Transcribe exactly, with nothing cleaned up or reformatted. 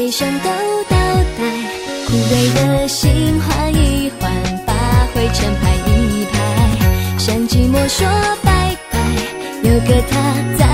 悲伤都倒带，枯萎的心换一换，把灰尘拍一拍，向寂寞说拜拜，有个他在